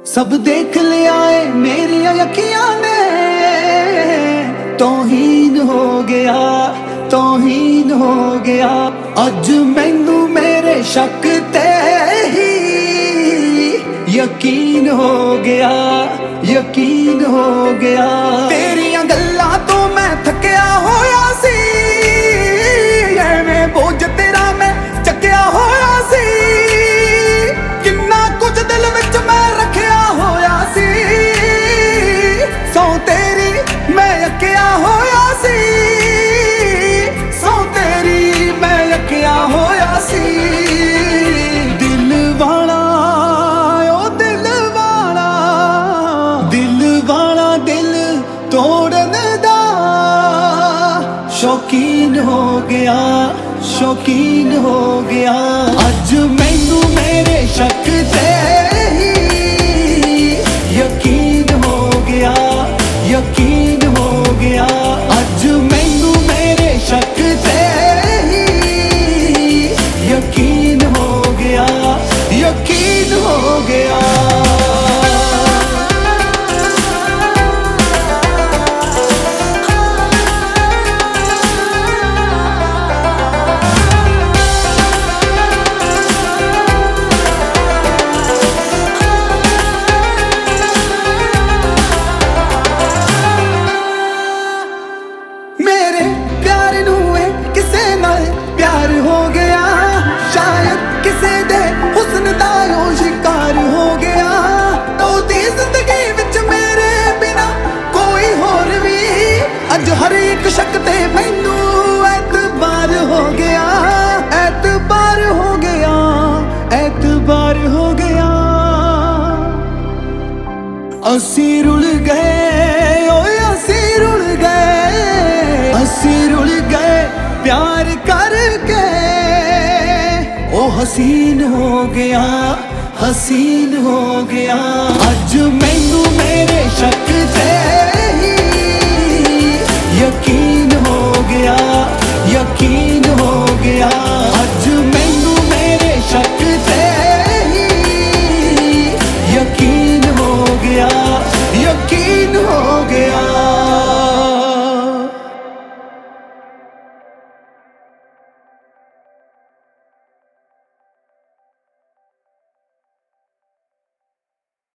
सब देख लिया है मेरी अखियां ने, तौहीन हो गया, तौहीन हो गया। अज मैनू मेरे शक ते ही यकीन हो गया, यकीन हो गया। तेरियां गल्लां तो मैं थकिया होया सी, एवें बोझ तेरा मैं चकिया होया सी। किन्ना कुछ दिल विच मैं रखिया होया सी, सौ तेरी मैं अकिया होया सी, सौ तेरी मैं अकिया होया सी। दिल वाला ओ दिल वाला, दिल वाला दिल तोड़न दा शौकीन हो गया, शौकीन हो गया। अज मैनू मेरे शक ते ही यकीन हो गया, यकीन हो गया। अज मैनू मेरे शक ते ही यकीन हो गया, यकीन हो गया। मेरे प्यार नूए किसे नाल प्यार हो गया, शायद किसे दे हुस्न दा ओ शिकार हो गया। तो दी जिंदगी विच मेरे बिना कोई होर भी, अज हर एक शक ते मैनू एतबार हो गया, एतबार हो गया, एतबार हो गया। असी रुल गए ओए असी रुल गए, असी रुल गए प्यार करके। ओ हसीन हो गया, हसीन हो गया। अज मैनू मेरे शक ते ही यकीन हो गया, यकीन हो गया।